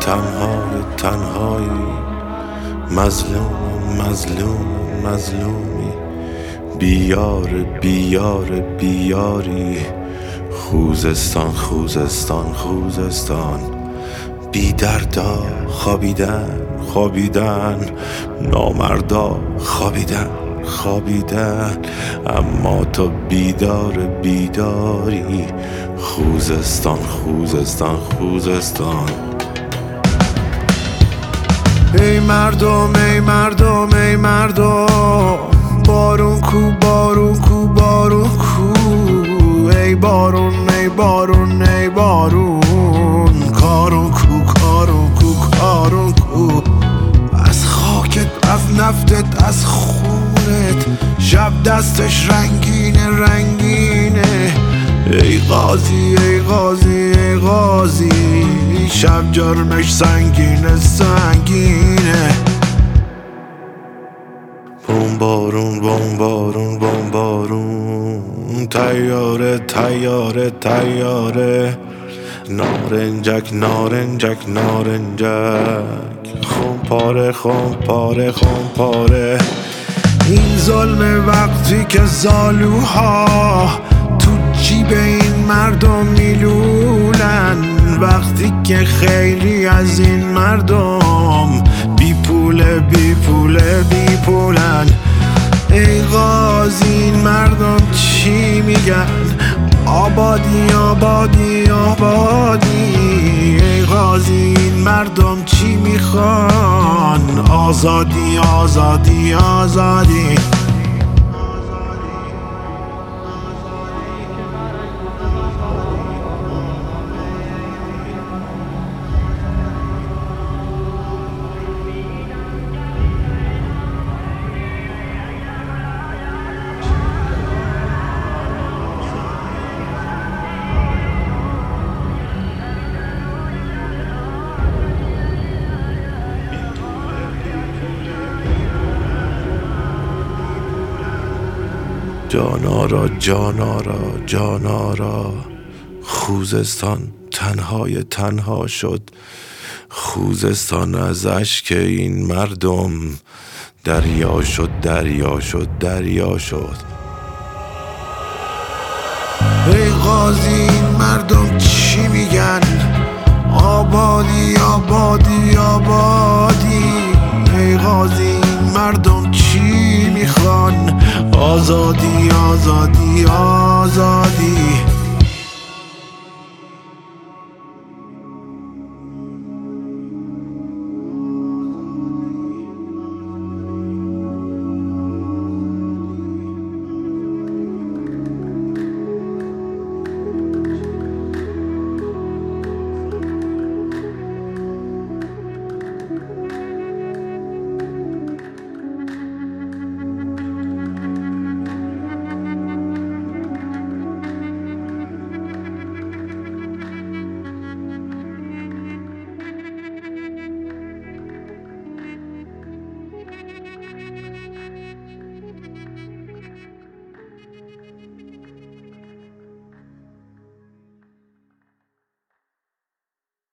تنهایی مظلومی بیاری خوزستان بی دردا خوابیدن نامردا خوابیدن اما تو بیداری خوزستان ای مردم بارون کو ای بارون کارون کو از خاکت از نفتت از خونت شب دستش رنگینه ای غازی شب جرمش سنگینه بمبارون تیاره نارنجک خمپاره این ظلم وقتی که زالوها تو جیب این مردم میلولن وقتی که خیلی از این مردم بی پولن ای غازی این مردم چی میگن آبادی ای غازی این مردم چی میخوان آزادی جانارا خوزستان تنها شد خوزستان از اشک این مردم دریا شد ای غازی این مردم چی میگن آبادی ای غازی این مردم چی میخوان آزادی